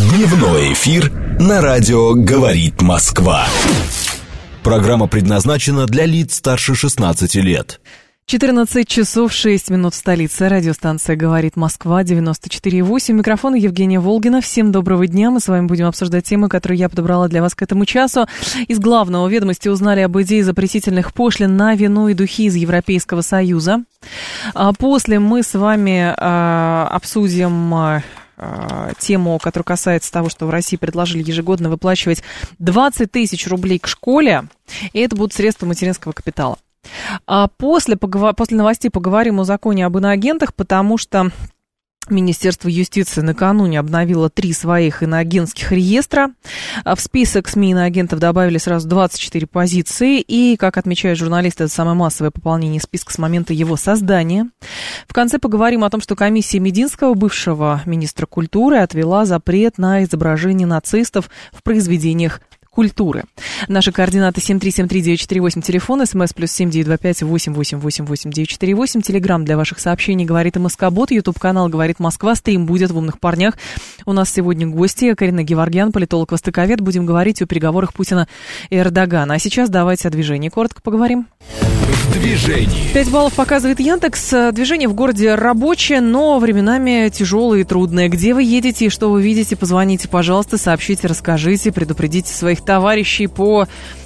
Дневной эфир на радио «Говорит Москва». Программа предназначена для лиц старше 16 лет. 14 часов 6 минут в столице. Радиостанция «Говорит Москва», 94,8. Микрофон Евгения Волгина. Всем доброго дня. Мы с вами будем обсуждать темы, которые я подобрала для вас к этому часу. Из главного ведомости узнали об идее запретительных пошлин на вино и духи из Европейского Союза. После мы с вами обсудим тему, которая касается того, что в России предложили ежегодно выплачивать 20 тысяч рублей к школе, и это будут средства материнского капитала. А после новостей поговорим о законе об иноагентах, потому что Министерство юстиции накануне обновило 3 своих иноагентских реестра. В список СМИ иноагентов добавили сразу 24 позиции. И, как отмечают журналисты, это самое массовое пополнение списка с момента его создания. В конце поговорим о том, что комиссия Мединского, бывшего министра культуры, отвела запрет на изображение нацистов в произведениях культуры. Наши координаты 7373948, телефон, смс +7 925 888 948, телеграмм для ваших сообщений «Говорит МСК-бот», ютуб-канал «Говорит Москва», стрим будет в «Умных парнях». У нас сегодня гости Карина Геворгян, политолог-востоковед. Будем говорить о переговорах Путина и Эрдогана. А сейчас давайте о движении коротко поговорим. Движение. 5 баллов показывает Яндекс. Движение в городе рабочее, но временами тяжелое и трудное. Где вы едете и что вы видите, позвоните, пожалуйста, сообщите, расскажите, предупредите своих товарищей по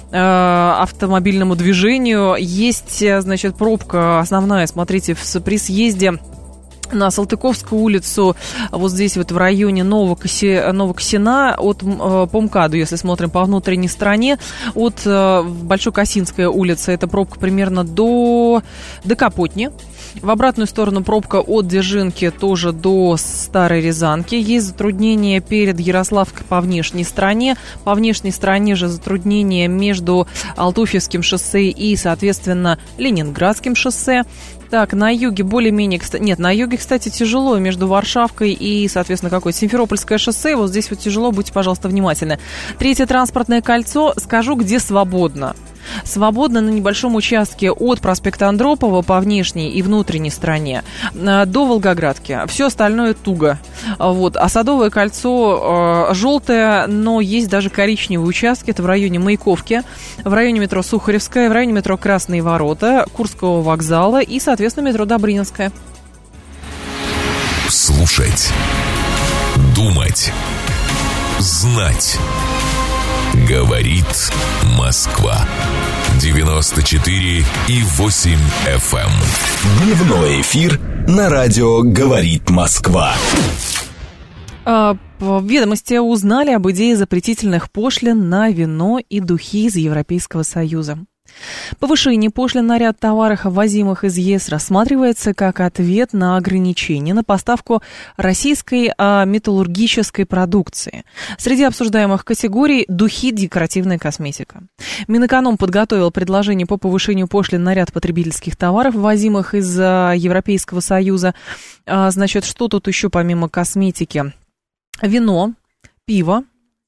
автомобильному движению. Есть, значит, пробка основная, смотрите, при съезде на Салтыковскую улицу, вот здесь вот в районе Новокосина, по МКАДу, если смотрим по внутренней стороне, от Большой Косинская улица, это пробка примерно до Капотни. В обратную сторону пробка от Дзержинки тоже до Старой Рязанки. Есть затруднения перед Ярославкой по внешней стороне. По внешней стороне же затруднения между Алтуфьевским шоссе и, соответственно, Ленинградским шоссе. Так, на юге более-менее... Нет, на юге, кстати, тяжело между Варшавкой и, соответственно, какое-то Симферопольское шоссе. Вот здесь вот тяжело, будьте, пожалуйста, внимательны. Третье транспортное кольцо. Скажу, где свободно. Свободно на небольшом участке от проспекта Андропова по внешней и внутренней стороне до Волгоградки. Все остальное туго. Вот. А Садовое кольцо желтое, но есть даже коричневые участки. Это в районе Маяковки, в районе метро Сухаревская, в районе метро Красные ворота, Курского вокзала и, соответственно, метро Добрынинская. Слушать. Думать. Знать. Говорит Москва. 94,8 FM. Дневной эфир на радио «Говорит Москва». В ведомости узнали об идее запретительных пошлин на вино и духи из Европейского Союза. Повышение пошлин на ряд товаров, ввозимых из ЕС, рассматривается как ответ на ограничения на поставку российской металлургической продукции. Среди обсуждаемых категорий – духи, декоративная косметика. Минэконом подготовил предложение по повышению пошлин на ряд потребительских товаров, ввозимых из Европейского Союза. Значит, что тут еще помимо косметики? Вино, пиво.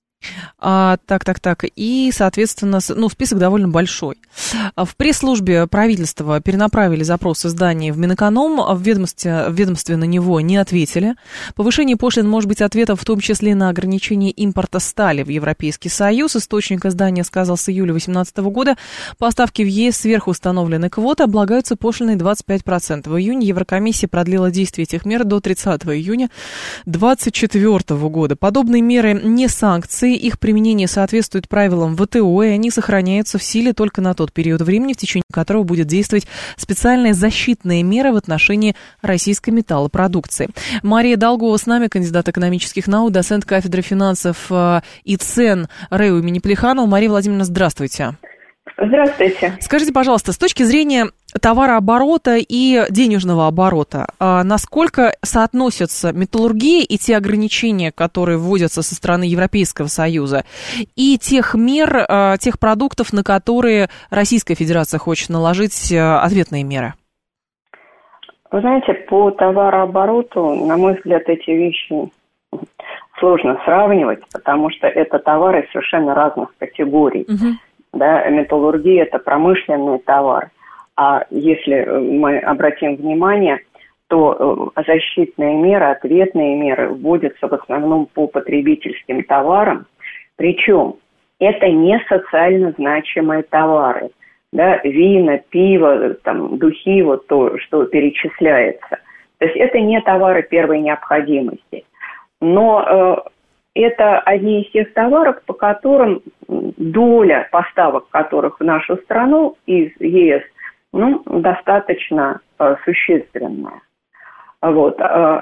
И, соответственно, список довольно большой. В пресс-службе правительства перенаправили запрос издания в Минэконом, в ведомстве на него не ответили. Повышение пошлин может быть ответом в том числе на ограничение импорта стали в Европейский Союз. Источник издания сказал, с июля 2018 года поставки в ЕС сверху установленной квоты облагаются пошлиной 25%. В июне Еврокомиссия продлила действие этих мер до 30 июня 2024 года. Подобные меры не санкции. Их применение соответствует правилам ВТО, и они сохраняются в силе только на тот период времени, в течение которого будет действовать специальная защитная мера в отношении российской металлопродукции. Мария Долгова с нами, кандидат экономических наук, доцент кафедры финансов и цен РЭУ имени Плеханова. Мария Владимировна, здравствуйте. Здравствуйте. Скажите, пожалуйста, с точки зрения товарооборота и денежного оборота, насколько соотносятся металлургия и те ограничения, которые вводятся со стороны Европейского Союза, и тех мер, тех продуктов, на которые Российская Федерация хочет наложить ответные меры? Вы знаете, по товарообороту, на мой взгляд, эти вещи сложно сравнивать, потому что это товары совершенно разных категорий. Угу. Да, металлургия – это промышленный товар. А если мы обратим внимание, то что защитные меры, ответные меры вводятся в основном по потребительским товарам, причем это не социально значимые товары, да, вина, пиво, там, духи, вот то, что перечисляется. То есть это не товары первой необходимости. Но это одни из тех товаров, по которым доля поставок которых в нашу страну из ЕС достаточно существенная. Вот.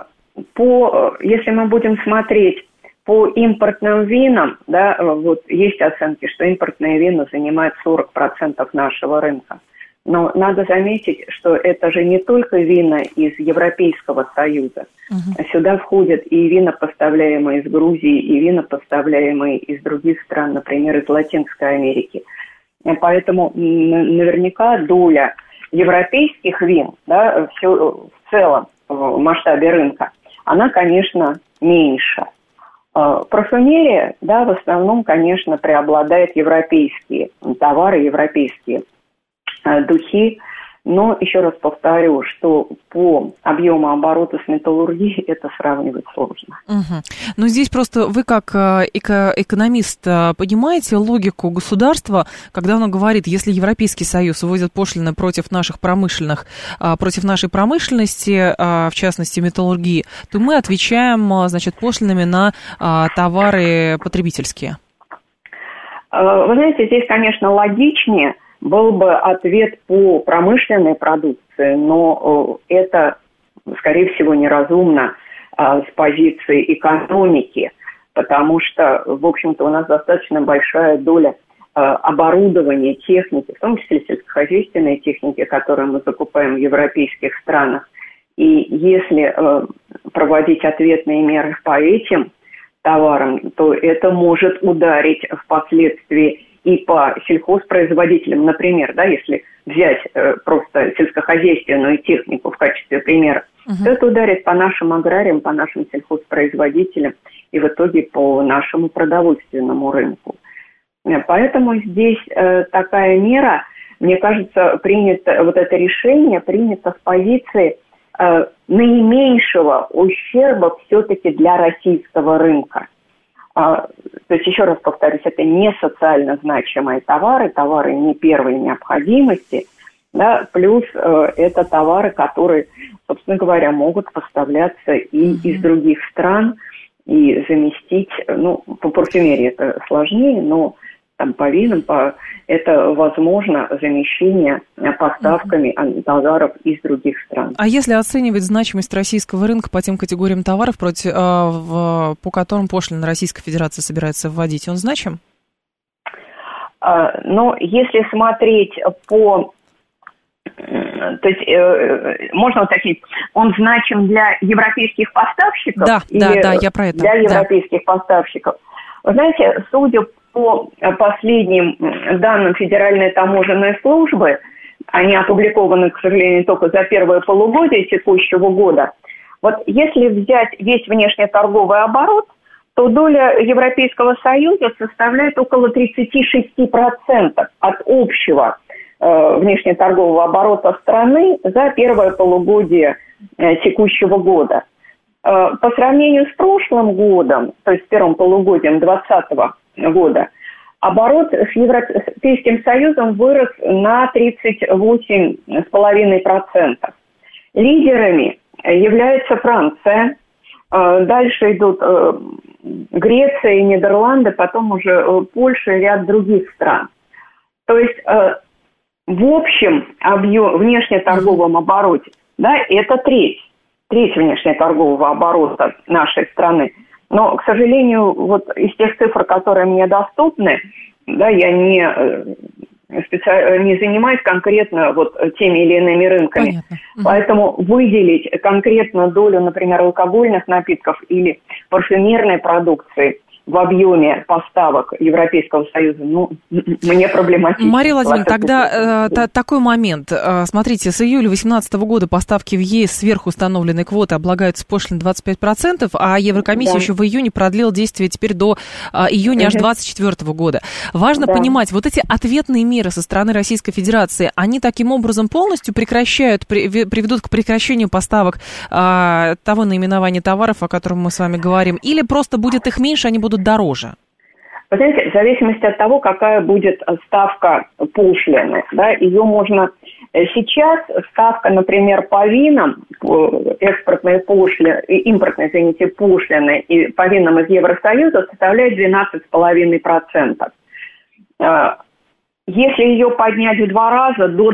Если мы будем смотреть по импортным винам, да, вот есть оценки, что импортные вина занимают 40% нашего рынка. Но надо заметить, что это же не только вина из Европейского Союза. Сюда входят и вина, поставляемые из Грузии, и вина, поставляемые из других стран, например, из Латинской Америки. Поэтому наверняка доля европейских вин, да, в целом в масштабе рынка, она, конечно, меньше. Парфюмерия, да, в основном, конечно, преобладает европейские товары, европейские духи, но еще раз повторю, что по объему оборота с металлургией это сравнивать сложно. Но здесь просто вы как экономист понимаете логику государства, когда оно говорит, если Европейский Союз вводит пошлины против нашей промышленности, в частности металлургии, то мы отвечаем, значит, пошлинами на товары потребительские. Вы знаете, здесь, конечно, логичнее был бы ответ по промышленной продукции, но это, скорее всего, неразумно с позиции экономики, потому что, в общем-то, у нас достаточно большая доля оборудования, техники, в том числе сельскохозяйственной техники, которую мы закупаем в европейских странах. И если проводить ответные меры по этим товарам, то это может ударить впоследствии и по сельхозпроизводителям, например, да, если взять просто сельскохозяйственную технику в качестве примера, то это ударит по нашим аграриям, по нашим сельхозпроизводителям и в итоге по нашему продовольственному рынку. Поэтому здесь такая мера, мне кажется, вот это решение принято в позиции наименьшего ущерба все-таки для российского рынка. То есть, еще раз повторюсь, это не социально значимые товары не первой необходимости, да, плюс это товары, которые, собственно говоря, могут поставляться и из других стран, и заместить, по парфюмерии это сложнее, но там по винам это возможно замещение поставками товаров из других стран. А если оценивать значимость российского рынка по тем категориям товаров, по которым пошлины Российской Федерации собирается вводить, он значим? Если смотреть то есть можно уточнить, он значим для европейских поставщиков? Да, я про это. Для европейских поставщиков. Вы знаете, судя по последним данным Федеральной таможенной службы, они опубликованы, к сожалению, только за первое полугодие текущего года. Вот если взять весь внешнеторговый оборот, то доля Европейского Союза составляет около 36% от общего внешнеторгового оборота страны за первое полугодие текущего года. По сравнению с прошлым годом, то есть с первым полугодием 2020 года, оборот с Европейским Союзом вырос на 38,5%. Лидерами является Франция, дальше идут Греция и Нидерланды, потом уже Польша и ряд других стран. То есть в общем внешнеторговом обороте, да, это треть внешнеторгового оборота нашей страны. Но, к сожалению, вот из тех цифр, которые мне доступны, да, я не занимаюсь конкретно вот теми или иными рынками. Понятно. Поэтому выделить конкретно долю, например, алкогольных напитков или парфюмерной продукции в объеме поставок Европейского Союза, мне проблематично. Мария Владимировна, тогда такой момент. Смотрите, с июля 2018 года поставки в ЕС сверх установленной квоты облагаются пошлиной 25%, а Еврокомиссия еще в июне продлила действие теперь до июня аж 2024 года. Важно понимать, вот эти ответные меры со стороны Российской Федерации, они таким образом полностью приведут к прекращению поставок того наименования товаров, о котором мы с вами говорим, или просто будет их меньше, они будут дороже? Вы знаете, в зависимости от того, какая будет ставка пошлины, ее можно... Сейчас ставка, например, по винам, импортные пошлины и по винам из Евросоюза составляет 12,5%. Если ее поднять в 2 раза до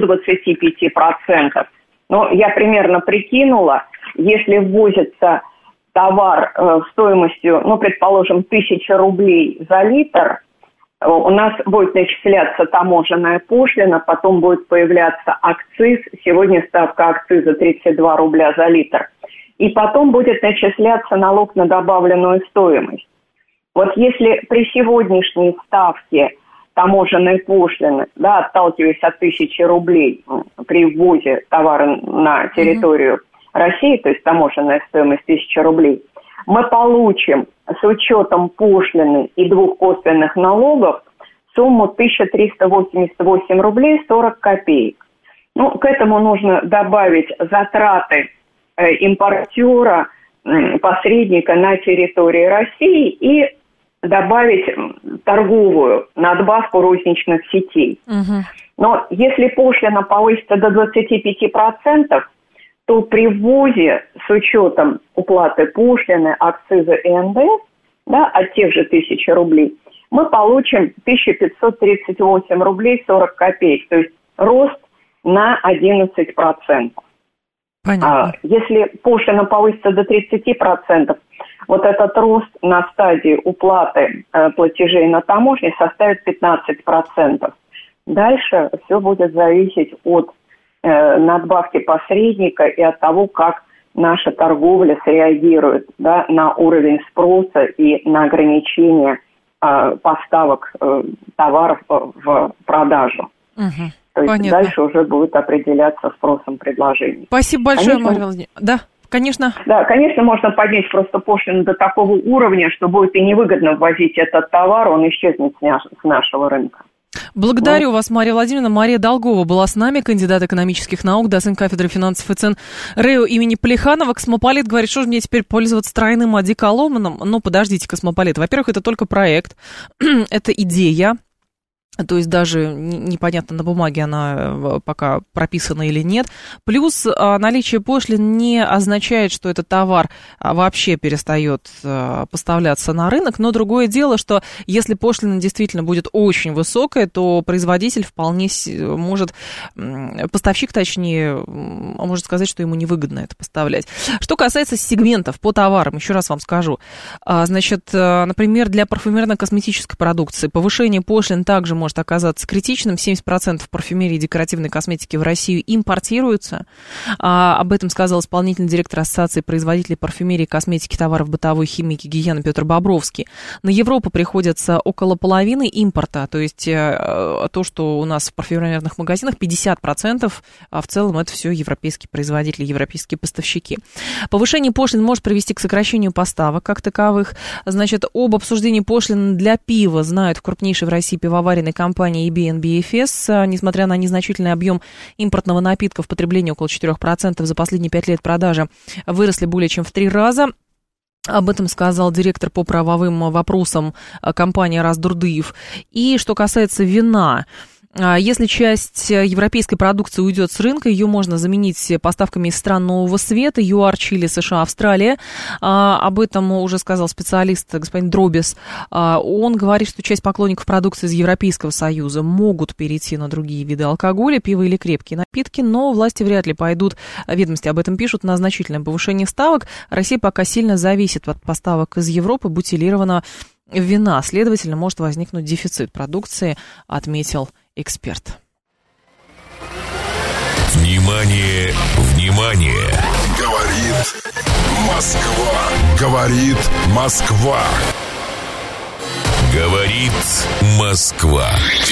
25%, я примерно прикинула, если ввозится товар стоимостью, предположим, 1000 рублей за литр, у нас будет начисляться таможенная пошлина, потом будет появляться акциз, сегодня ставка акциза 32 рубля за литр, и потом будет начисляться налог на добавленную стоимость. Вот если при сегодняшней ставке таможенной пошлины, отталкиваясь от 1000 рублей при ввозе товара на территорию России, то есть таможенная стоимость 1000 рублей, мы получим с учетом пошлины и 2 косвенных налогов сумму 1388 рублей 40 копеек. К этому нужно добавить затраты импортера, посредника на территории России и добавить торговую надбавку розничных сетей. Но если пошлина повысится до 25%, то при ввозе с учетом уплаты пошлины, акциза и НДС, от тех же 1000 рублей, мы получим 1538 рублей 40 копеек, то есть рост на 11%. Понятно. Если пошлина повысится до 30%, вот этот рост на стадии уплаты платежей на таможне составит 15%. Дальше все будет зависеть от надбавки посредника и от того, как наша торговля среагирует на уровень спроса и на ограничение поставок товаров в продажу. То есть понятно. Дальше уже будет определяться спросом предложений. Спасибо большое, Мария Владимировна. Да, конечно. Да, конечно, можно поднять просто пошлину до такого уровня, что будет и невыгодно ввозить этот товар, он исчезнет с нашего рынка. Благодарю вас, Мария Владимировна. Мария Долгова была с нами, кандидат экономических наук, доцент кафедры финансов и цен РЭО имени Плеханова. Космополит говорит, что же мне теперь пользоваться тройным одеколоном? Подождите, Космополит. Во-первых, это только проект, это идея. То есть даже непонятно на бумаге она пока прописана или нет. Плюс наличие пошлин не означает, что этот товар вообще перестает поставляться на рынок. Но другое дело, что если пошлина действительно будет очень высокая, то производитель вполне может, поставщик точнее, может сказать, что ему невыгодно это поставлять. Что касается сегментов по товарам, еще раз вам скажу. Значит, например, для парфюмерно-косметической продукции повышение пошлин также может оказаться критичным. 70% парфюмерии и декоративной косметики в Россию импортируются. Об этом сказал исполнительный директор Ассоциации производителей парфюмерии, косметики, товаров бытовой химии, гигиены Петр Бобровский. На Европу приходится около половины импорта, то есть то, что у нас в парфюмерных магазинах, 50%, а в целом это все европейские производители, европейские поставщики. Повышение пошлин может привести к сокращению поставок как таковых. Значит, об обсуждении пошлин для пива знают в крупнейшей в России пивоваренной компании EB&B FS. Несмотря на незначительный объем импортного напитка в потреблении около 4%, за последние 5 лет продажи выросли более чем в 3 раза. Об этом сказал директор по правовым вопросам компании Араз Дурдыев. И что касается вина, если часть европейской продукции уйдет с рынка, ее можно заменить поставками из стран Нового Света, ЮАР, Чили, США, Австралия. Об этом уже сказал специалист господин Дробис. Он говорит, что часть поклонников продукции из Европейского Союза могут перейти на другие виды алкоголя, пиво или крепкие напитки, но власти вряд ли пойдут, ведомости об этом пишут, на значительное повышение ставок. Россия пока сильно зависит от поставок из Европы бутилированного вина. Следовательно, может возникнуть дефицит продукции, отметил эксперт. Внимание, внимание! Говорит Москва. Говорит Москва. Говорит Москва.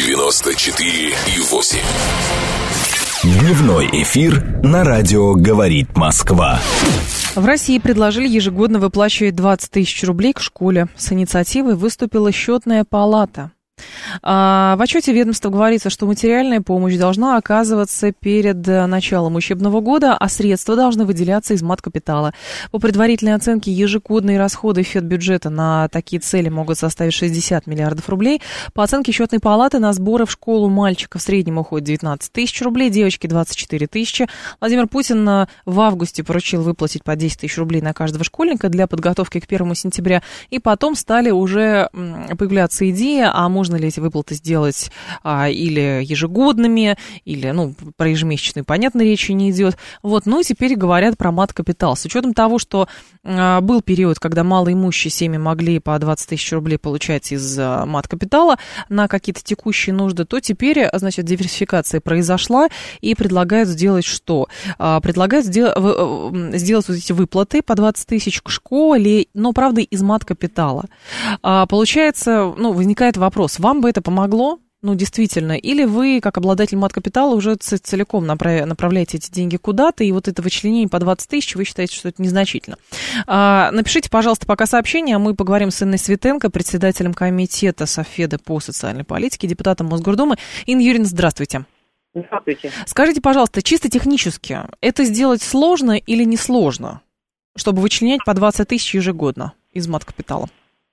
94,8. Дневной эфир на радио «Говорит Москва». В России предложили ежегодно выплачивать 20 тысяч рублей к школе. С инициативой выступила счетная палата. В отчете ведомства говорится, что материальная помощь должна оказываться перед началом учебного года, а средства должны выделяться из маткапитала. По предварительной оценке, ежегодные расходы федбюджета на такие цели могут составить 60 миллиардов рублей. По оценке счетной палаты, на сборы в школу мальчика в среднем уходит 19 тысяч рублей, девочки 24 тысячи. Владимир Путин в августе поручил выплатить по 10 тысяч рублей на каждого школьника для подготовки к 1 сентября. И потом стали уже появляться идеи, а можно ли эти выплаты сделать или ежегодными, или, про ежемесячную, понятно, речи не идет. Теперь говорят про маткапитал. С учетом того, что был период, когда малоимущие семьи могли по 20 тысяч рублей получать из маткапитала на какие-то текущие нужды, то теперь, диверсификация произошла, и предлагают сделать что? Предлагают сделать эти выплаты по 20 тысяч к школе, но, правда, из маткапитала. Получается, возникает вопрос, вам бы это помогло? Действительно, или вы, как обладатель маткапитала, уже целиком направляете эти деньги куда-то, и это вычленение по 20 тысяч, вы считаете, что это незначительно. Напишите, пожалуйста, пока сообщение, а мы поговорим с Инной Светенко, председателем комитета Софеда по социальной политике, депутатом Мосгордумы. Инна Юрьевна, здравствуйте. Здравствуйте. Скажите, пожалуйста, чисто технически, это сделать сложно или несложно, чтобы вычленять по 20 тысяч ежегодно из маткапитала?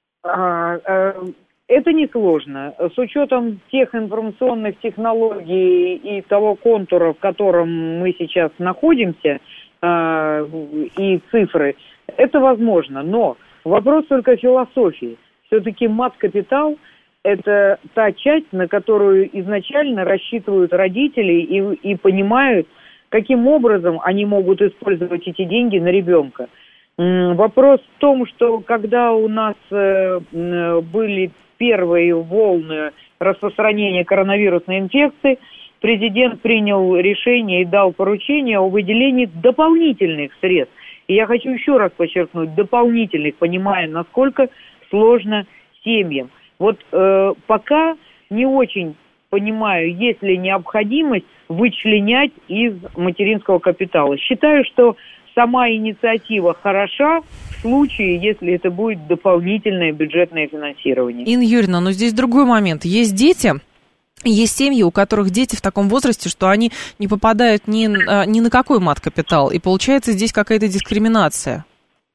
Это несложно. С учетом тех информационных технологий и того контура, в котором мы сейчас находимся, и цифры, это возможно. Но вопрос только философии. Все-таки маткапитал – это та часть, на которую изначально рассчитывают родители и понимают, каким образом они могут использовать эти деньги на ребенка. Вопрос в том, что когда у нас были первые волны распространения коронавирусной инфекции, президент принял решение и дал поручение о выделении дополнительных средств. И я хочу еще раз подчеркнуть, дополнительных, понимая, насколько сложно семьям. Пока не очень понимаю, есть ли необходимость вычленять из материнского капитала. Считаю, что сама инициатива хороша в случае, если это будет дополнительное бюджетное финансирование. Инна Юрьевна, но здесь другой момент. Есть дети, есть семьи, у которых дети в таком возрасте, что они не попадают ни на какой маткапитал, и получается здесь какая-то дискриминация.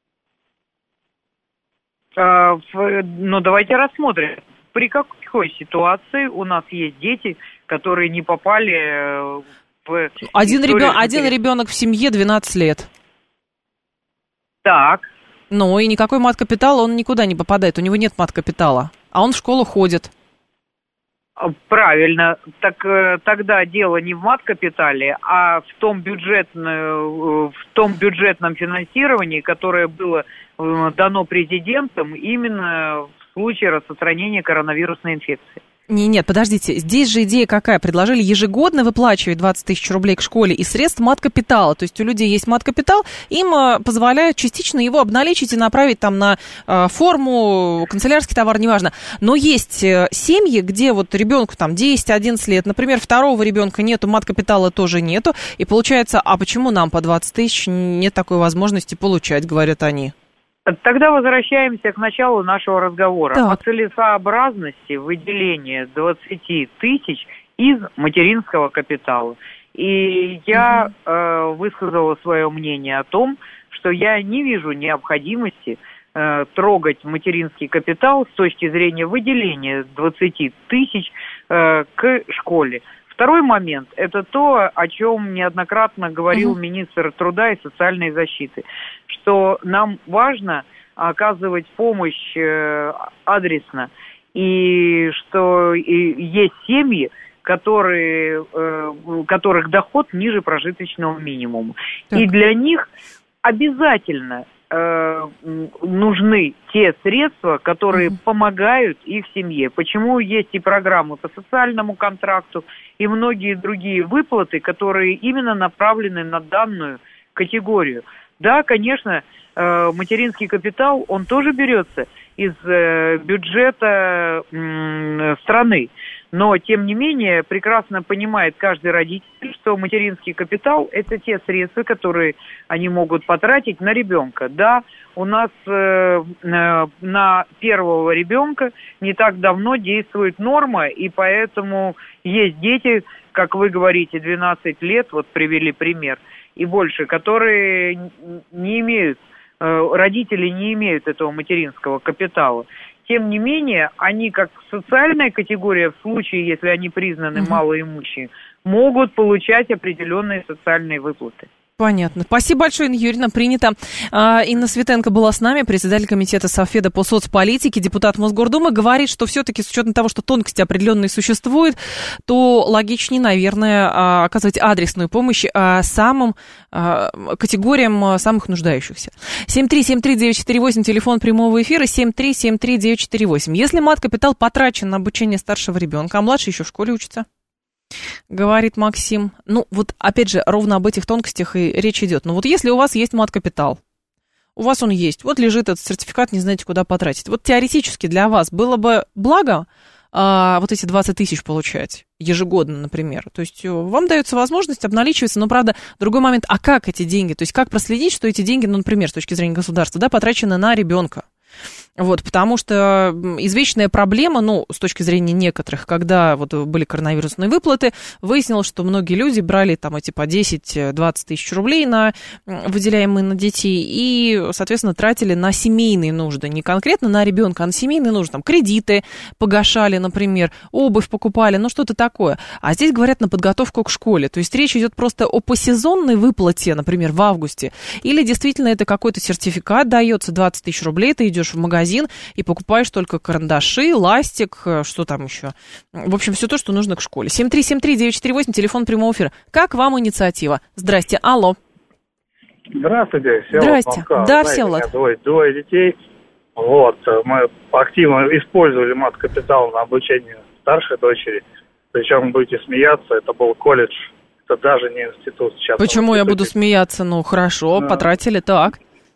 Давайте рассмотрим. При какой ситуации у нас есть дети, которые не попали в... Один ребенок в семье 12 лет. Так. И никакой маткапитал, он никуда не попадает, у него нет маткапитала, а он в школу ходит. Правильно. Так тогда дело не в маткапитале, а в том бюджетном финансировании, которое было дано президентом именно в случае распространения коронавирусной инфекции. Нет, подождите, здесь же идея какая? Предложили ежегодно выплачивать 20 тысяч рублей к школе из средств маткапитала. То есть у людей есть маткапитал, им позволяют частично его обналичить и направить там на форму, канцелярский товар, неважно. Но есть семьи, где ребенку там 10-11 лет, например, второго ребенка нету, маткапитала тоже нету. И получается, а почему нам по 20 тысяч нет такой возможности получать, говорят они? Тогда возвращаемся к началу нашего разговора. Так. О целесообразности выделения 20 тысяч из материнского капитала. И я высказала свое мнение о том, что я не вижу необходимости трогать материнский капитал с точки зрения выделения 20 тысяч к школе. Второй момент – это то, о чем неоднократно говорил министр труда и социальной защиты, что нам важно оказывать помощь адресно, и что есть семьи, у которых доход ниже прожиточного минимума. Так. И для них обязательно нужны те средства, которые помогают их семье. Почему есть и программы по социальному контракту, и многие другие выплаты, которые именно направлены на данную категорию. Да, конечно, материнский капитал, он тоже берется из бюджета страны. Но, тем не менее, прекрасно понимает каждый родитель, что материнский капитал – это те средства, которые они могут потратить на ребенка. Да, у нас на первого ребенка не так давно действует норма, и поэтому есть дети, как вы говорите, 12 лет, вот привели пример, и больше, которые не имеют, родители не имеют этого материнского капитала. Тем не менее, они как социальная категория, в случае, если они признаны малоимущими, могут получать определенные социальные выплаты. Понятно. Спасибо большое, Инна Юрьевна, принято. Инна Светенко была с нами, председатель комитета Совфеда по соцполитике, депутат Мосгордумы, говорит, что все-таки с учетом того, что тонкости определенные существуют, то логичнее, наверное, оказывать адресную помощь самым категориям самых нуждающихся. 7373948, телефон прямого эфира, 7373948. Если мат-капитал потрачен на обучение старшего ребенка, а младший еще в школе учится, говорит Максим. Ну, вот опять же, ровно об этих тонкостях и речь идет. Но вот если у вас есть мат-капитал, у вас он есть, вот лежит этот сертификат, не знаете, куда потратить. Вот теоретически для вас было бы благо вот эти 20 тысяч получать ежегодно, например. То есть вам дается возможность обналичиваться, но, правда, другой момент, а как эти деньги? То есть как проследить, что эти деньги, ну, например, с точки зрения государства, да, потрачены на ребенка? Вот, потому что извечная проблема, ну, с точки зрения некоторых, когда вот были коронавирусные выплаты, выяснилось, что многие люди брали там эти по 10-20 тысяч рублей на выделяемые на детей и, соответственно, тратили на семейные нужды, не конкретно на ребенка, а на семейные нужды, там, кредиты погашали, например, обувь покупали, ну, что-то такое. А здесь говорят на подготовку к школе, то есть речь идет просто о посезонной выплате, например, в августе, или действительно это какой-то сертификат дается, 20 тысяч рублей, ты идешь в магазин и покупаешь только карандаши, ластик, что там еще. В общем, все то, что нужно к школе. 7373948, телефон прямого эфира. Как вам инициатива? Здрасте, алло. Здравствуйте, Всеволод. Здрасте, Москва. да, Знаете, Всеволод. У меня двое детей. Вот, мы активно использовали мат-капитал на обучение старшей дочери. Причем, будете смеяться, это был колледж, это даже не институт сейчас. Почему я буду смеяться? Ну, хорошо, потратили, так.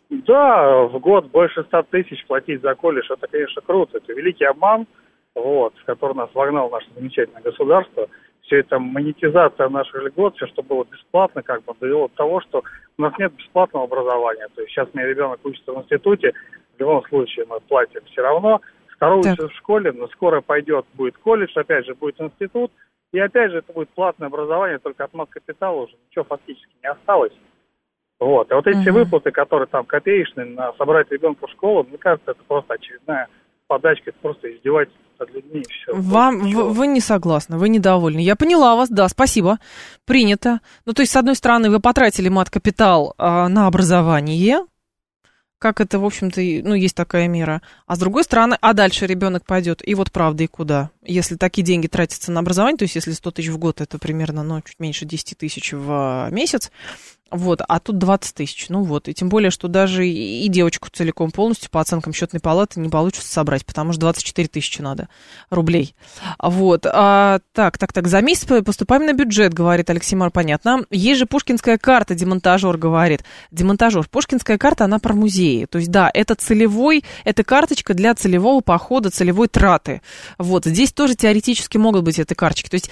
Да, в год больше 100 тысяч платить за колледж, это, конечно, круто. Это великий обман, вот, в который нас вогнало наше замечательное государство. Все это монетизация наших льгот, все, что было бесплатно, как бы довело до того, что у нас нет бесплатного образования. То есть сейчас у меня ребенок учится в институте, в любом случае мы платим все равно. Второй учится в школе, но скоро пойдет, будет колледж, опять же будет институт. И опять же это будет платное образование, только от мат-капитала уже ничего фактически не осталось. Вот. А вот эти выплаты, которые там копеечные, на собрать ребенка в школу, мне кажется, это просто очередная подачка, это просто издевательство над людьми и все. Вы не согласны, вы недовольны. Я поняла вас, да, спасибо, принято. Ну, то есть, с одной стороны, вы потратили мат-капитал на образование, как это, в общем-то, ну, есть такая мера. А с другой стороны, а дальше ребенок пойдет, и вот правда, и куда? Если такие деньги тратятся на образование, то есть, если 100 тысяч в год, это примерно, ну, чуть меньше 10 тысяч в месяц, вот, а тут 20 тысяч, ну вот, и тем более, что даже и девочку целиком полностью по оценкам счетной палаты не получится собрать, потому что 24 тысячи надо рублей, вот, так, за месяц поступаем на бюджет, говорит Алексей Мар, понятно, есть же пушкинская карта, демонтажер говорит, пушкинская карта, она про музеи, то есть, да, это это карточка для целевого похода, целевой траты, вот, здесь тоже теоретически могут быть эти карточки, то есть,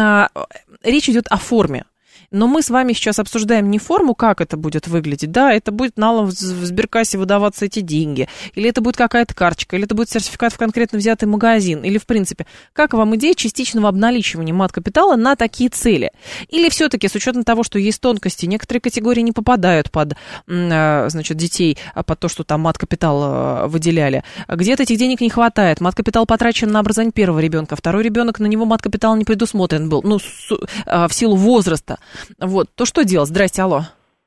речь идет о форме. Но мы с вами сейчас обсуждаем не форму, как это будет выглядеть, да, это будет налом в сберкассе выдаваться эти деньги, или это будет какая-то карточка, или это будет сертификат в конкретно взятый магазин, или, в принципе, как вам идея частичного обналичивания мат-капитала на такие цели? Или все-таки, с учетом того, что есть тонкости, некоторые категории не попадают под, значит, детей, под то, что там мат-капитал выделяли, где-то этих денег не хватает, мат-капитал потрачен на образование первого ребенка, второй ребенок, на него мат-капитал не предусмотрен был, ну, в силу возраста. Вот, то что делать? Здрасте, алло.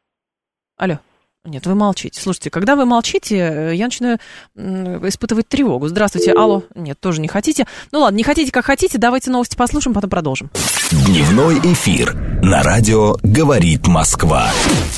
Алло. Нет, вы молчите. Слушайте, когда вы молчите, я начинаю испытывать тревогу. Здравствуйте, алло. Нет, тоже не хотите. Ну ладно, не хотите, как хотите. Давайте новости послушаем, потом продолжим. Дневной эфир на радио «Говорит Москва».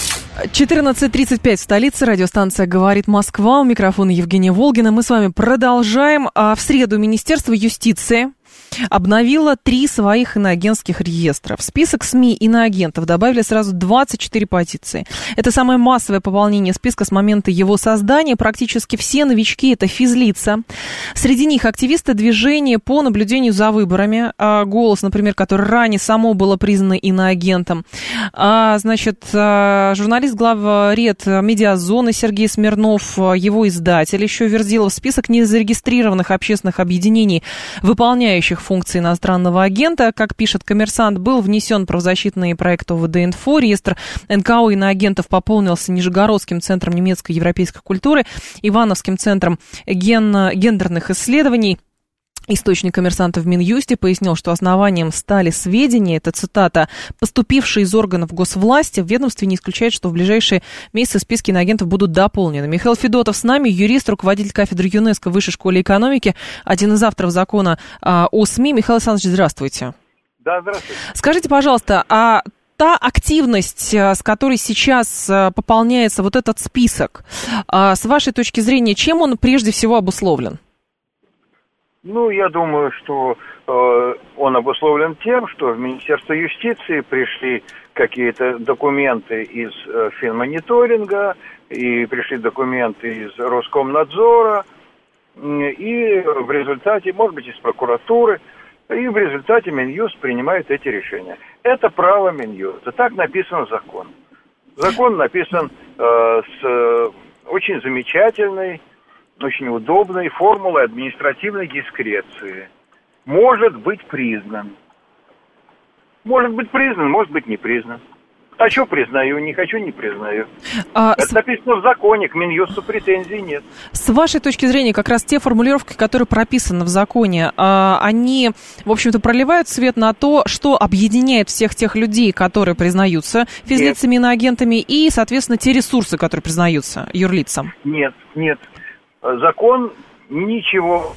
14:35 в столице, радиостанция «Говорит Москва», у микрофона Евгения Волгина. Мы с вами продолжаем. В среду Министерство юстиции обновила 3 своих иноагентских реестра. В список СМИ иноагентов добавили сразу 24 позиции. Это самое массовое пополнение списка с момента его создания. Практически все новички – это физлица. Среди них активисты движения по наблюдению за выборами. «Голос», например, который ранее само было признано иноагентом. Журналист, главред «Медиазоны» Сергей Смирнов, его издатель еще Верзилов. Список незарегистрированных общественных объединений, выполняющих функции иностранного агента. Как пишет «Коммерсант», был внесен правозащитный проект ОВД-Инфо. Реестр НКО иноагентов пополнился Нижегородским центром немецкой и европейской культуры, Ивановским центром гендерных исследований. Источник «Коммерсанта» в Минюсте пояснил, что основанием стали сведения, это цитата, поступившие из органов госвласти. В ведомстве не исключает, что в ближайшие месяцы списки иноагентов будут дополнены. Михаил Федотов с нами, юрист, руководитель кафедры ЮНЕСКО в Высшей школе экономики, один из авторов закона о СМИ. Михаил Александрович, здравствуйте. Да, здравствуйте. Скажите, пожалуйста, та активность, с которой сейчас пополняется вот этот список, с вашей точки зрения, чем он прежде всего обусловлен? Я думаю, что он обусловлен тем, что в Министерство юстиции пришли какие-то документы из финмониторинга, и пришли документы из Роскомнадзора, и в результате, может быть, из прокуратуры, и в результате Минюст принимает эти решения. Это право Минюста. Так написан закон. Закон написан с очень замечательной, очень удобной формулой административной дискреции. Может быть признан. Может быть признан, может быть не признан. Хочу — признаю, не хочу — не признаю. Это написано в законе, к Минюсту претензий нет. С вашей точки зрения, как раз те формулировки, которые прописаны в законе, они, в общем-то, проливают свет на то, что объединяет всех тех людей, которые признаются физлицами, иноагентами, и, соответственно, те ресурсы, которые признаются юрлицам? Нет. Закон ничего.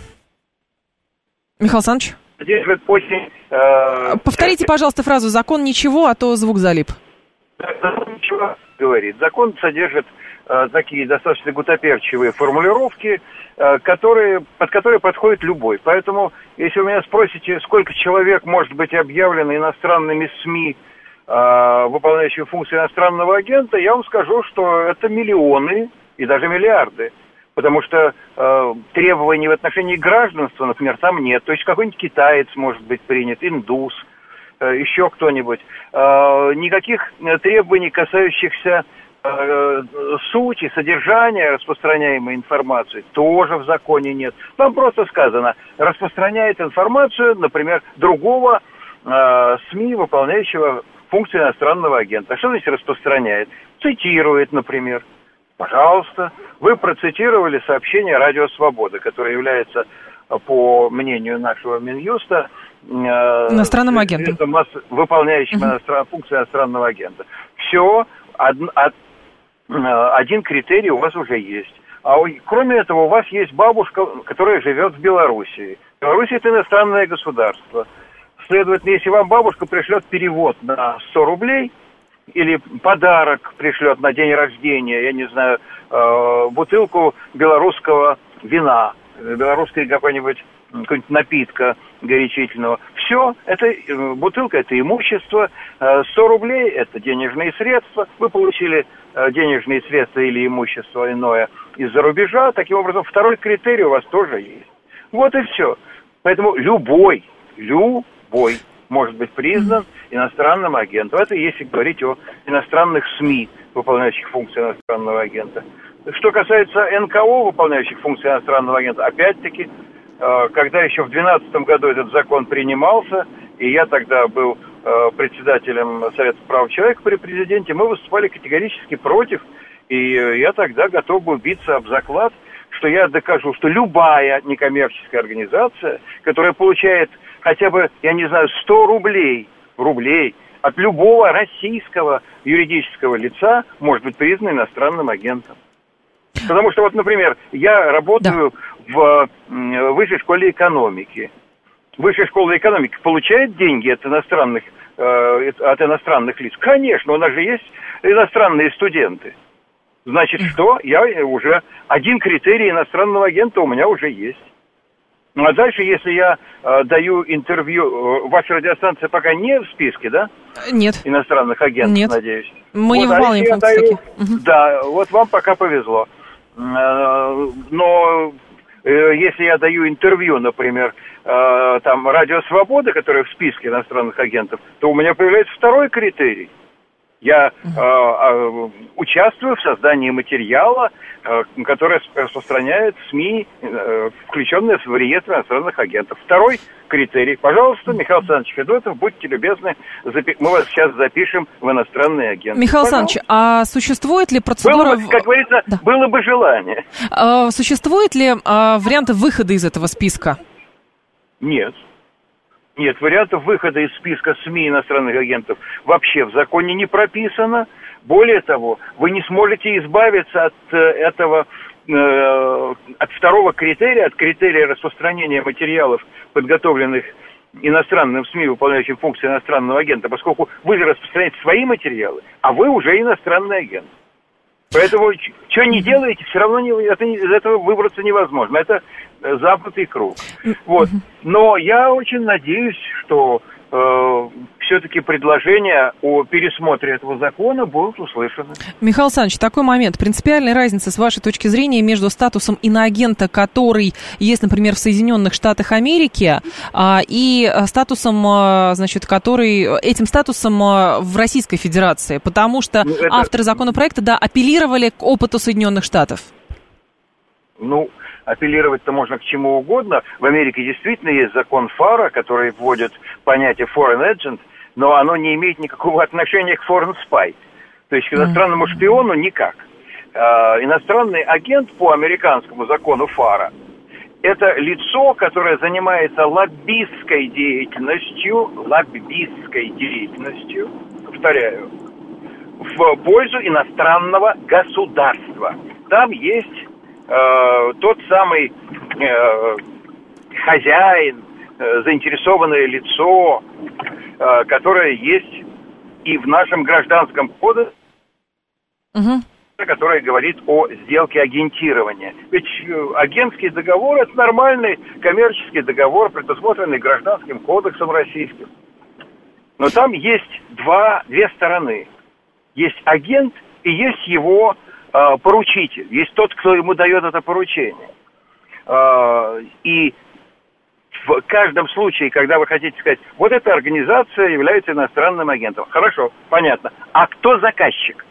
Михаил Александрович? Содержит очень... Повторите, пожалуйста, фразу «закон ничего», а то звук залип. Закон ничего говорит. Закон содержит такие достаточно гутоперчивые формулировки, под которые подходит любой. Поэтому, если вы меня спросите, сколько человек может быть объявлено иностранными СМИ, выполняющими функции иностранного агента, я вам скажу, что это миллионы и даже миллиарды. Потому что требований в отношении гражданства, например, там нет. То есть какой-нибудь китаец может быть принят, индус, еще кто-нибудь. Никаких требований, касающихся сути, содержания распространяемой информации, тоже в законе нет. Там просто сказано, распространяет информацию, например, другого СМИ, выполняющего функции иностранного агента. Что значит распространяет? Цитирует, например. Пожалуйста, вы процитировали сообщение «Радио Свобода», которое является, по мнению нашего Минюста, иностранным агентом, выполняющим функции иностранного агента. Все, один критерий у вас уже есть. А кроме этого, у вас есть бабушка, которая живет в Белоруссии. Белоруссия – это иностранное государство. Следовательно, если вам бабушка пришлет перевод на 100 рублей, или подарок пришлет на день рождения, я не знаю, бутылку белорусского вина, белорусской какой-нибудь напитка горячительного. Все, это бутылка, это имущество, 100 рублей – это денежные средства. Вы получили денежные средства или имущество иное из-за рубежа. Таким образом, второй критерий у вас тоже есть. Вот и все. Поэтому любой может быть признан иностранным агентом. Это если говорить о иностранных СМИ, выполняющих функции иностранного агента. Что касается НКО, выполняющих функции иностранного агента, опять-таки, когда еще в 2012 году этот закон принимался, и я тогда был председателем Совета прав человека при президенте, мы выступали категорически против, и я тогда готов был биться об заклад, что я докажу, что любая некоммерческая организация, которая получает хотя бы, я не знаю, 100 рублей от любого российского юридического лица, может быть признана иностранным агентом. Потому что, вот, например, я работаю в Высшей школе экономики. Высшая школа экономики получает деньги от иностранных лиц? Конечно, у нас же есть иностранные студенты. Значит, что? Я уже один критерий иностранного агента у меня уже есть. Ну, а дальше, если я даю интервью, ваша радиостанция пока не в списке, да? Нет. Иностранных агентов, нет. Надеюсь. Мы не ввалим в списке. Да, вот вам пока повезло. Но если я даю интервью, например, там Радио Свобода, которое в списке иностранных агентов, то у меня появляется второй критерий. Я участвую в создании материала, который распространяет СМИ, включенные в реестр иностранных агентов. Второй критерий. Пожалуйста, Михаил Александрович Федотов, будьте любезны, мы вас сейчас запишем в иностранные агенты. Михаил Александрович, а существует ли процедура... Как говорится, да. Было бы желание. Существует ли варианты выхода из этого списка? Нет. Нет, вариантов выхода из списка СМИ иностранных агентов вообще в законе не прописано. Более того, вы не сможете избавиться от этого, от второго критерия, от критерия распространения материалов, подготовленных иностранным СМИ, выполняющим функции иностранного агента, поскольку вы же распространяете свои материалы, а вы уже иностранный агент. Поэтому, что не делаете, все равно из этого выбраться невозможно. Это замкнутый круг. Вот. Но я очень надеюсь, что все-таки предложения о пересмотре этого закона будут услышаны. Михаил Александрович, такой момент. Принципиальная разница, с вашей точки зрения, между статусом иноагента, который есть, например, в Соединенных Штатах Америки, и статусом, значит, этим статусом в Российской Федерации. Потому что авторы законопроекта, да, апеллировали к опыту Соединенных Штатов. Апеллировать-то можно к чему угодно. В Америке действительно есть закон ФАРа, который вводит понятие foreign agent, но оно не имеет никакого отношения к foreign spy. То есть к иностранному шпиону никак. Иностранный агент по американскому закону ФАРа – это лицо, которое занимается лоббистской деятельностью, повторяю, в пользу иностранного государства. Там есть тот самый хозяин, заинтересованное лицо, которое есть и в нашем гражданском кодексе, которое говорит о сделке агентирования. Ведь агентский договор – это нормальный коммерческий договор, предусмотренный Гражданским кодексом российским. Но там есть две стороны. Есть агент и есть его поручитель, есть тот, кто ему дает это поручение. И в каждом случае, когда вы хотите сказать, вот эта организация является иностранным агентом. Хорошо, понятно. А кто заказчик?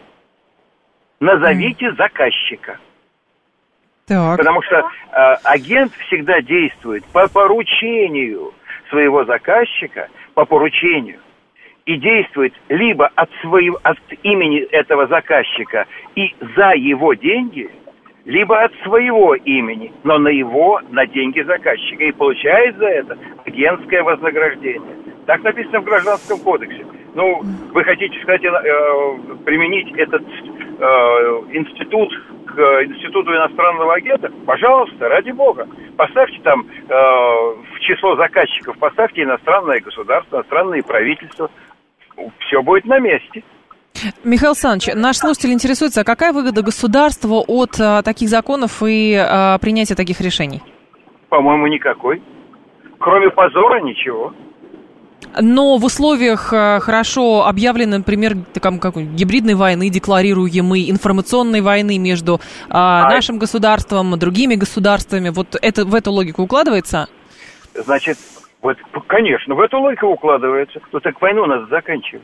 Назовите заказчика. Так. Потому что агент всегда действует по поручению своего заказчика, по поручению. И действует либо от имени этого заказчика и за его деньги, либо от своего имени, но на деньги заказчика. И получает за это агентское вознаграждение. Так написано в Гражданском кодексе. Вы хотите, сказать, применить этот институт к институту иностранного агента? Пожалуйста, ради бога. Поставьте там в число заказчиков, поставьте иностранное государство, иностранные правительства. Все будет на месте. Михаил Александрович, наш слушатель интересуется, а какая выгода государству от таких законов и принятия таких решений? По-моему, никакой. Кроме позора, ничего. Но в условиях хорошо объявленной, например, гибридной войны, декларируемой информационной войны между нашим государством и другими государствами, вот это в эту логику укладывается? Значит, конечно, в эту логику укладывается. Так войну надо заканчивать.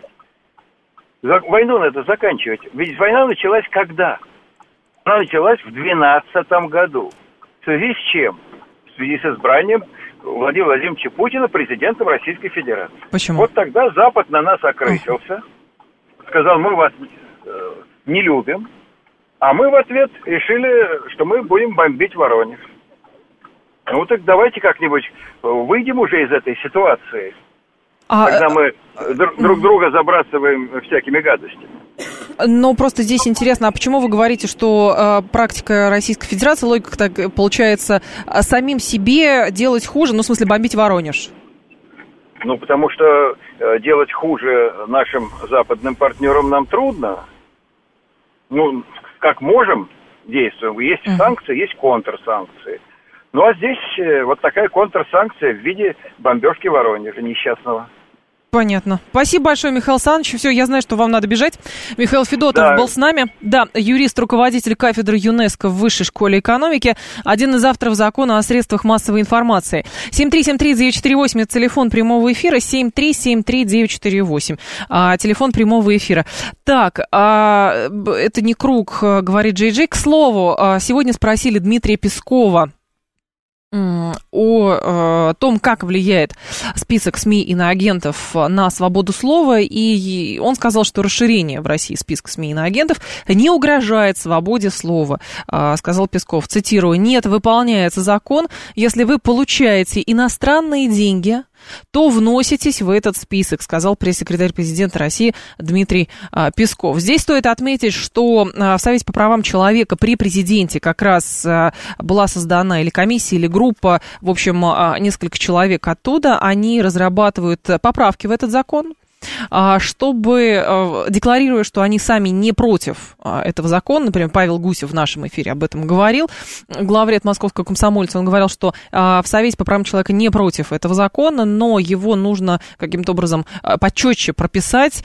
Войну надо заканчивать. Ведь война началась когда? Она началась в 2012 году. В связи с чем? В связи с избранием Владимира Владимировича Путина президентом Российской Федерации. Почему? Вот тогда Запад на нас окрысился, сказал, мы вас не любим, а мы в ответ решили, что мы будем бомбить Воронеж. Так давайте как-нибудь выйдем уже из этой ситуации, когда мы друг друга забрасываем всякими гадостями. Но просто здесь интересно, а почему вы говорите, что практика Российской Федерации, логика так получается, самим себе делать хуже, в смысле бомбить Воронеж? Потому что делать хуже нашим западным партнерам нам трудно. Как можем, действуем. Есть санкции, есть контрсанкции. Ну а здесь вот такая контрсанкция в виде бомбежки Воронежа несчастного. Понятно. Спасибо большое, Михаил Александрович. Все, я знаю, что вам надо бежать. Михаил Федотов был с нами. Да, юрист, руководитель кафедры ЮНЕСКО в Высшей школе экономики, один из авторов закона о средствах массовой информации. 7373948, это телефон прямого эфира, 7373948, телефон прямого эфира. Так, это не круг, говорит Джей Джей. К слову, сегодня спросили Дмитрия Пескова о том, как влияет список СМИ иноагентов на свободу слова, и он сказал, что расширение в России списка СМИ иноагентов не угрожает свободе слова. Сказал Песков, цитирую, «Нет, выполняется закон, если вы получаете иностранные деньги, то вноситесь в этот список», сказал пресс-секретарь президента России Дмитрий Песков. Здесь стоит отметить, что в Совете по правам человека при президенте как раз была создана или комиссия, или группа, в общем, несколько человек оттуда, они разрабатывают поправки в этот закон, чтобы, декларируя, что они сами не против этого закона, например, Павел Гусев в нашем эфире об этом говорил, главред московского комсомольца, он говорил, что в Совете по правам человека не против этого закона, но его нужно каким-то образом почетче прописать,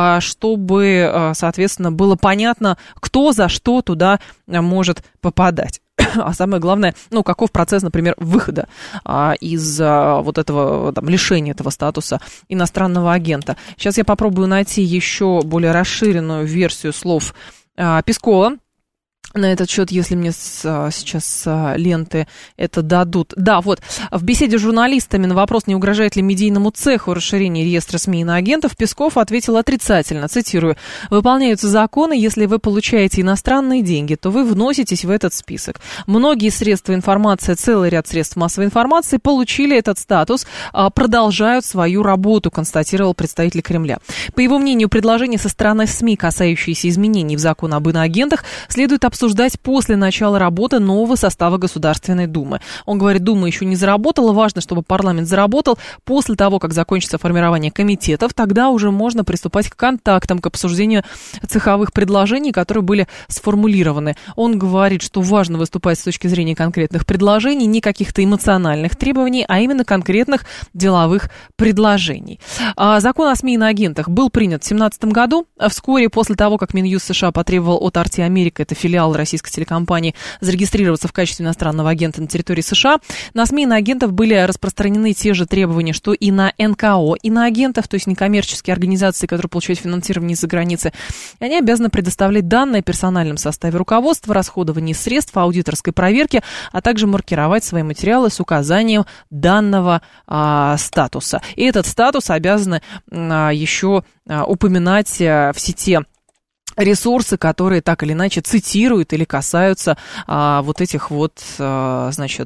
чтобы, соответственно, было понятно, кто за что туда может попадать. А самое главное, каков процесс, например, выхода из вот этого лишения этого статуса иностранного агента. Сейчас я попробую найти еще более расширенную версию слов Пескова на этот счет, если мне сейчас ленты это дадут. Да, вот, в беседе с журналистами на вопрос, не угрожает ли медийному цеху расширение реестра СМИ иноагентов, Песков ответил отрицательно, цитирую, «Выполняются законы, если вы получаете иностранные деньги, то вы вноситесь в этот список. Многие средства информации, целый ряд средств массовой информации получили этот статус, продолжают свою работу», констатировал представитель Кремля. По его мнению, предложения со стороны СМИ, касающиеся изменений в закон об иноагентах, следует обсуждать после начала работы нового состава Государственной Думы. Он говорит, Дума еще не заработала, важно, чтобы парламент заработал. После того, как закончится формирование комитетов, тогда уже можно приступать к контактам, к обсуждению цеховых предложений, которые были сформулированы. Он говорит, что важно выступать с точки зрения конкретных предложений, не каких-то эмоциональных требований, а именно конкретных деловых предложений. Закон о СМИ иноагентах был принят в 2017 году. Вскоре после того, как Минюст США потребовал от RT Америка, это филиал российской телекомпании, зарегистрироваться в качестве иностранного агента на территории США, на СМИ иноагентов были распространены те же требования, что и на НКО иноагентов, то есть некоммерческие организации, которые получают финансирование из-за границы. Они обязаны предоставлять данные о персональном составе руководства, расходовании средств, аудиторской проверке, а также маркировать свои материалы с указанием данного статуса. И этот статус обязаны еще упоминать в сети ресурсы, которые так или иначе цитируют или касаются вот этих вот, значит,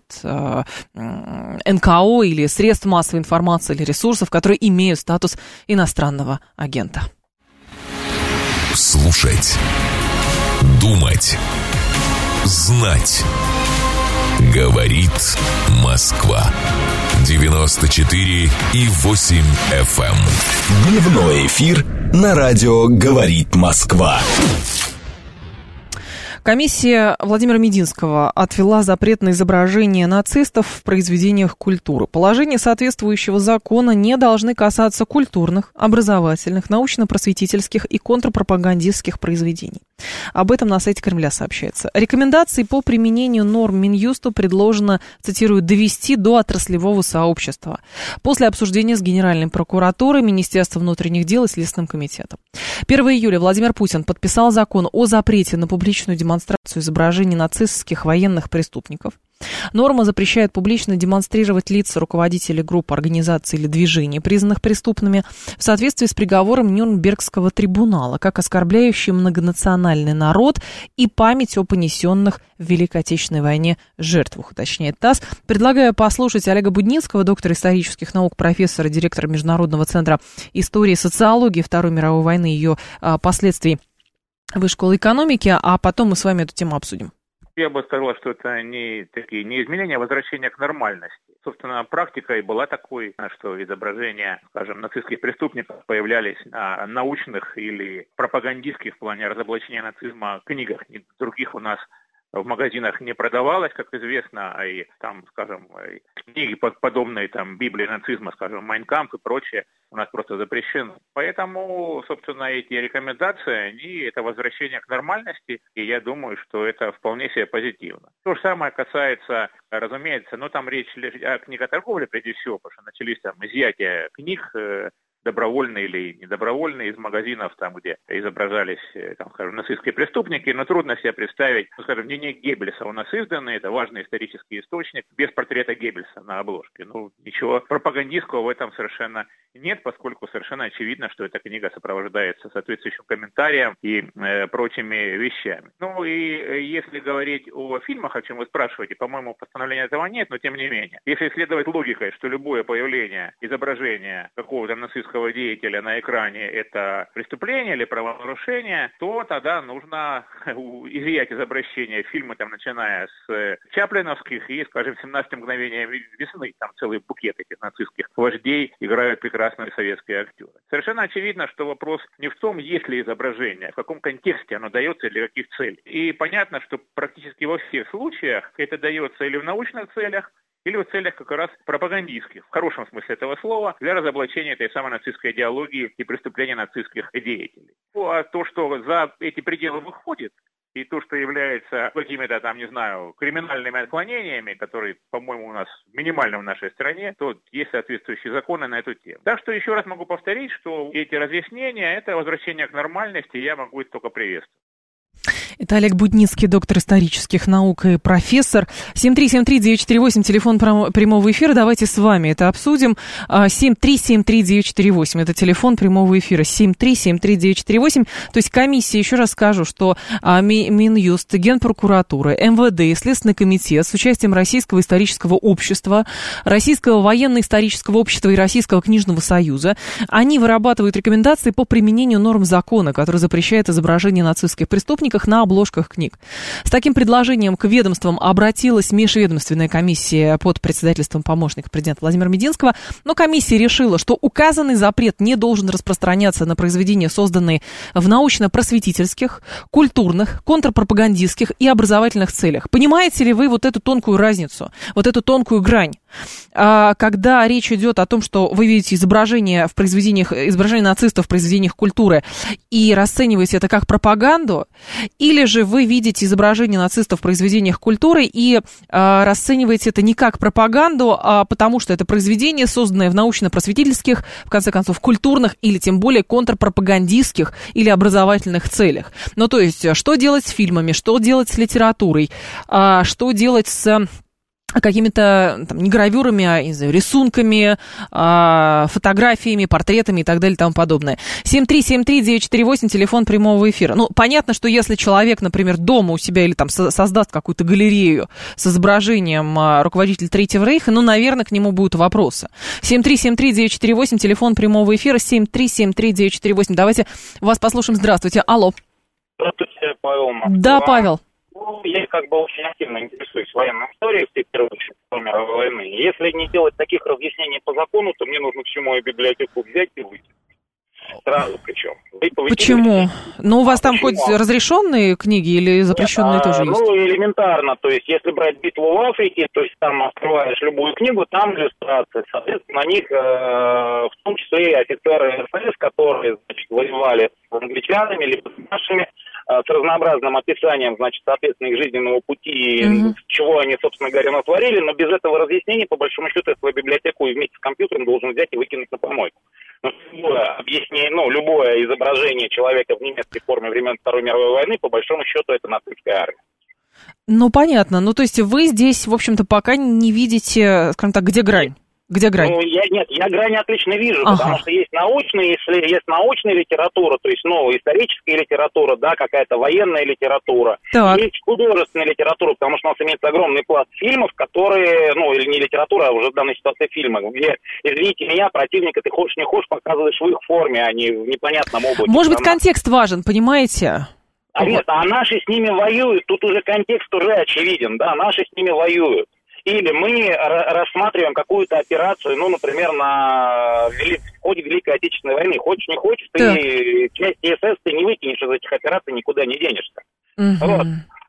НКО или средств массовой информации или ресурсов, которые имеют статус иностранного агента. Слушать, думать, знать. Говорит Москва. 94,8 FM. Дневной эфир на радио «Говорит Москва». Комиссия Владимира Мединского отвела запрет на изображение нацистов в произведениях культуры. Положения соответствующего закона не должны касаться культурных, образовательных, научно-просветительских и контрпропагандистских произведений. Об этом на сайте Кремля сообщается. Рекомендации по применению норм Минюсту предложено, цитирую, довести до отраслевого сообщества после обсуждения с Генеральной прокуратурой, Министерством внутренних дел и Следственным комитетом. 1 июля Владимир Путин подписал закон о запрете на публичную демонстрацию изображений нацистских военных преступников. Норма запрещает публично демонстрировать лица руководителей групп, организаций или движений, признанных преступными, в соответствии с приговором Нюрнбергского трибунала, как оскорбляющие многонациональный народ и память о понесенных в Великой Отечественной войне жертвах, уточняет ТАСС. Предлагаю послушать Олега Будницкого, доктора исторических наук, профессора, директора Международного центра истории и социологии Второй мировой войны и ее последствий Высшей школы экономики, а потом мы с вами эту тему обсудим. Я бы сказал, что это не изменения, а возвращение к нормальности. Собственно, практика и была такой, что изображения, скажем, нацистских преступников появлялись на научных или пропагандистских в плане разоблачения нацизма книгах. Других у нас в магазинах не продавалось, как известно, и там, скажем, книги подобные там Библии нацизма, скажем, «Майн кампф» и прочее у нас просто запрещены. Поэтому, собственно, эти рекомендации, они это возвращение к нормальности, и я думаю, что это вполне себе позитивно. То же самое касается, разумеется, там речь о книготорговле прежде всего, потому что начались там изъятия книг, добровольные или недобровольные, из магазинов, там, где изображались, там, скажем, нацистские преступники, но трудно себе представить, скажем, дневник Геббельса у нас изданный, это важный исторический источник, без портрета Геббельса на обложке. Ничего пропагандистского в этом совершенно нет, поскольку совершенно очевидно, что эта книга сопровождается соответствующим комментарием и прочими вещами. И если говорить о фильмах, о чем вы спрашиваете, по-моему, постановления этого нет, но тем не менее. Если следовать логикой, что любое появление изображения какого-то нацистского деятеля на экране – это преступление или правонарушение, то тогда нужно изъять из обращения фильмы, там, начиная с чаплиновских и, скажем, 17 мгновений весны. Там целый букет этих нацистских вождей играют прекрасные советские актеры. Совершенно очевидно, что вопрос не в том, есть ли изображение, в каком контексте оно дается и для каких целей. И понятно, что практически во всех случаях это дается или в научных целях, или в целях как раз пропагандистских, в хорошем смысле этого слова, для разоблачения этой самой нацистской идеологии и преступления нацистских деятелей. А то, что за эти пределы выходит, и то, что является какими-то там, не знаю, криминальными отклонениями, которые, по-моему, у нас минимальны в нашей стране, то есть соответствующие законы на эту тему. Так что еще раз могу повторить, что эти разъяснения, это возвращение к нормальности, я могу это только приветствовать. Это Олег Будницкий, доктор исторических наук и профессор. 7373948, телефон прямого эфира. Давайте с вами это обсудим. 7373948, это телефон прямого эфира. 7373948. То есть комиссия, еще раз скажу, что Минюст, Генпрокуратура, МВД, Следственный комитет с участием Российского исторического общества, Российского военно-исторического общества и Российского книжного союза, они вырабатывают рекомендации по применению норм закона, который запрещает изображение нацистских преступников на обложках книг. С таким предложением к ведомствам обратилась межведомственная комиссия под председательством помощника президента Владимира Мединского, но комиссия решила, что указанный запрет не должен распространяться на произведения, созданные в научно-просветительских, культурных, контрпропагандистских и образовательных целях. Понимаете ли вы вот эту тонкую разницу, вот эту тонкую грань? Когда речь идет о том, что вы видите изображение нацистов в произведениях культуры и расцениваете это как пропаганду, или же вы видите изображение нацистов в произведениях культуры и расцениваете это не как пропаганду, а потому что это произведение, созданное в научно-просветительских, в конце концов, культурных или тем более контрпропагандистских или образовательных целях. То есть, что делать с фильмами, что делать с литературой, что делать с какими-то не гравюрами, а рисунками, фотографиями, портретами и так далее и тому подобное. 7373948, телефон прямого эфира. Понятно, что если человек, например, дома у себя или там создаст какую-то галерею с изображением руководителя Третьего Рейха, наверное, к нему будут вопросы. 7373948, телефон прямого эфира, 7373948. Давайте вас послушаем. Здравствуйте. Алло. Здравствуйте, Павел. Да, Павел. Я очень активно интересуюсь военной историей в первую очередь Второй мировой войны. Если не делать таких разъяснений по закону, то мне нужно всю мою библиотеку взять и выйти. Сразу причем. Почему? У вас там хоть разрешенные книги или запрещенные тоже есть? Элементарно. То есть, если брать битву в Африке, то есть там открываешь любую книгу, там иллюстрации. Соответственно, на них, в том числе и офицеры СС, которые, воевали с англичанами, либо с нашими, с разнообразным описанием, соответственно, их жизненного пути, чего они, собственно говоря, натворили, но без этого разъяснения, по большому счету, я свою библиотеку вместе с компьютером должен взять и выкинуть на помойку. Любое изображение человека в немецкой форме времен Второй мировой войны, по большому счету, это нацистская армия. Понятно. То есть вы здесь, в общем-то, пока не видите, скажем так, где грань? Где грань? Я грани отлично вижу, потому что есть научная литература, то есть историческая литература, какая-то военная литература. Так. Есть художественная литература, потому что у нас имеется огромный пласт фильмов, которые, или не литература, а уже в данной ситуации фильмы, где, извините меня, противника ты хочешь не хочешь, показываешь в их форме, а не в непонятном облаке. Может быть, контекст важен, понимаете? Нет, наши с ними воюют, тут уже контекст уже очевиден, наши с ними воюют. Или мы рассматриваем какую-то операцию, например, в ходе Великой Отечественной войны. Хочешь, не хочешь, ты части СС ты не выкинешь из этих операций, никуда не денешься. Вот.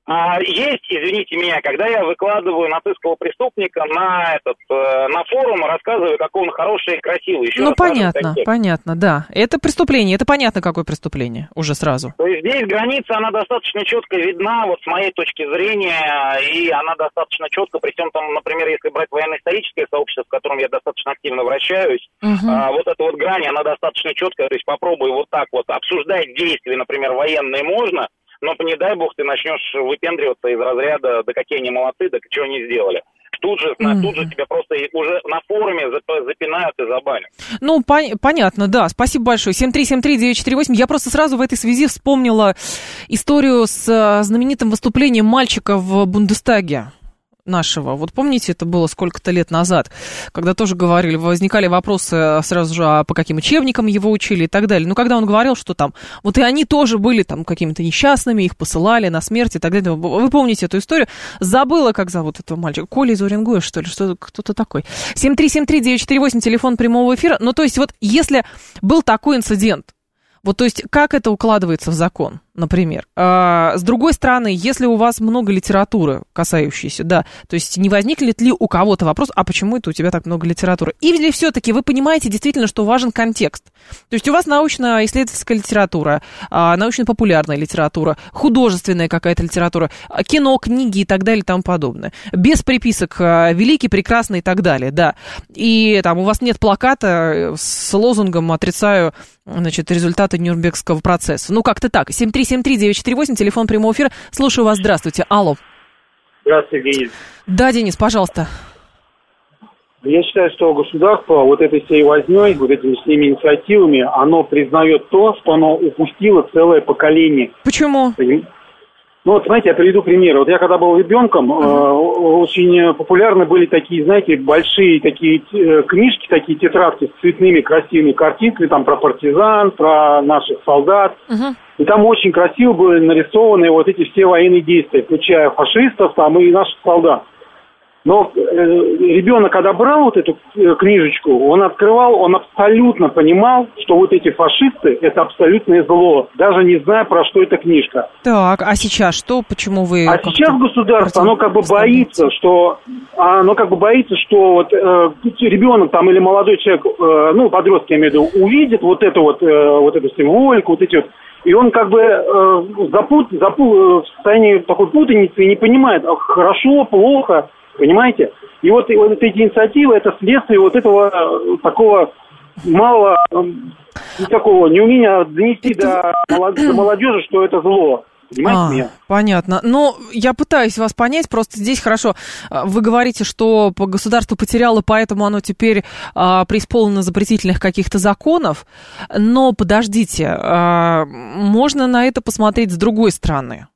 Есть, извините меня, когда я выкладываю нацистского преступника на форум, рассказываю, какой он хороший и красивый. Еще понятно, да. Это преступление, это понятно, какое преступление, уже сразу. То есть здесь граница, она достаточно четко видна, вот с моей точки зрения, и она достаточно четко, при всем том, например, если брать военно-историческое сообщество, в котором я достаточно активно вращаюсь, вот эта вот грань, она достаточно четкая, то есть попробуй вот так вот обсуждать действия, например, военные можно, но не дай бог ты начнешь выпендриваться из разряда, да какие они молодцы, да чего они сделали. Тут же тебя просто уже на форуме запинают и забанят. Ну, понятно, да. Спасибо большое. 7373948. Я просто сразу в этой связи вспомнила историю с знаменитым выступлением мальчика в Бундестаге нашего. Вот помните, это было сколько-то лет назад, когда тоже говорили, возникали вопросы сразу же, по каким учебникам его учили и так далее. Ну, когда он говорил, что там, вот и они тоже были там какими-то несчастными, их посылали на смерть и так далее. Вы помните эту историю? Забыла, как зовут этого мальчика. Коля из Уренгоя, что ли? Кто-то такой. 7373948, телефон прямого эфира. Ну, то есть вот если был такой инцидент, вот, то есть, как это укладывается в закон, например? С другой стороны, если у вас много литературы, касающейся, да, то есть, не возникнет ли у кого-то вопрос, а почему это у тебя так много литературы? Или все-таки вы понимаете действительно, что важен контекст? То есть, у вас научно-исследовательская литература, научно-популярная литература, художественная какая-то литература, кино, книги и так далее и тому подобное. Без приписок «великий», «прекрасный» и так далее, да. И там у вас нет плаката с лозунгом «отрицаю, значит, результаты Нюрнбергского процесса». Ну, как-то так. 7373948, телефон прямого эфира. Слушаю вас, здравствуйте. Алло. Здравствуйте, Денис. Да, Денис, пожалуйста. Я считаю, что государство вот этой всей вознёй, вот этими всеми инициативами, оно признает то, что оно упустило целое поколение. Почему? Ну, вот, знаете, я приведу пример. Вот я когда был ребенком, очень популярны были такие, знаете, большие такие книжки, такие тетрадки с цветными красивыми картинками, там про партизан, про наших солдат. И там очень красиво были нарисованы вот эти все военные действия, включая фашистов там и наших солдат. Но ребенок, когда брал вот эту книжечку, он открывал, он абсолютно понимал, что вот эти фашисты – это абсолютное зло, даже не зная, про что эта книжка. Так, а сейчас что? Почему вы… А сейчас государство, оно как бы боится, что вот ребенок там или молодой человек, ну, подросток, я имею в виду, увидит вот эту символику, вот эти вот, и он как бы в состоянии такой путаницы и не понимает, хорошо, плохо. Понимаете? И вот эти инициативы, это следствие вот этого такого малого, такого неумения донести до молодежи, что это зло. Понимаете меня? Понятно. Ну, я пытаюсь вас понять, просто здесь хорошо. Вы говорите, что государство потеряло, поэтому оно теперь преисполнено запретительных каких-то законов. Но подождите, можно на это посмотреть с другой стороны.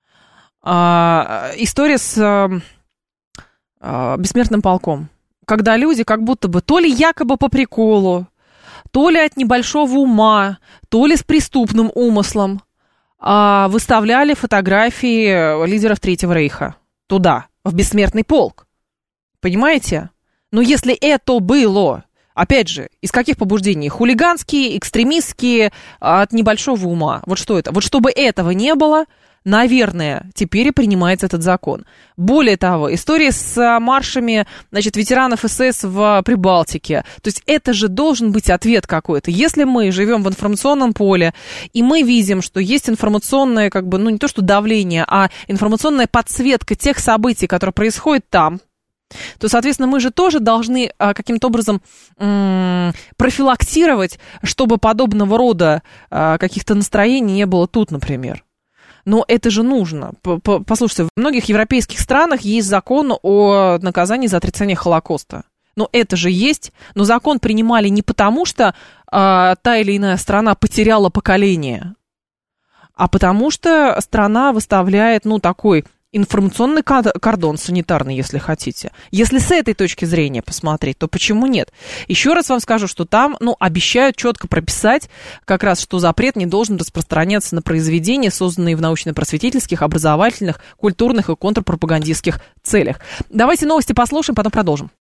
История с бессмертным полком, когда люди как будто бы то ли якобы по приколу, то ли от небольшого ума, то ли с преступным умыслом выставляли фотографии лидеров Третьего Рейха туда, в бессмертный полк. Понимаете? Но если это было, опять же, из каких побуждений? Хулиганские, экстремистские, от небольшого ума. Вот что это? Вот чтобы этого не было, наверное, теперь и принимается этот закон. Более того, история с маршами, значит, ветеранов СС в Прибалтике. То есть это же должен быть ответ какой-то. Если мы живем в информационном поле, и мы видим, что есть информационное, как бы, ну не то что давление, а информационная подсветка тех событий, которые происходят там, то, соответственно, мы же тоже должны каким-то образом профилактировать, чтобы подобного рода каких-то настроений не было тут, например. Но это же нужно. Послушайте, в многих европейских странах есть закон о наказании за отрицание Холокоста. Но это же есть. Но закон принимали не потому, что та или иная страна потеряла поколение, а потому что страна выставляет, ну, такой информационный кордон санитарный, если хотите. Если с этой точки зрения посмотреть, то почему нет? Еще раз вам скажу, что там, ну, обещают четко прописать как раз, что запрет не должен распространяться на произведения, созданные в научно-просветительских, образовательных, культурных и контрпропагандистских целях. Давайте новости послушаем, потом продолжим.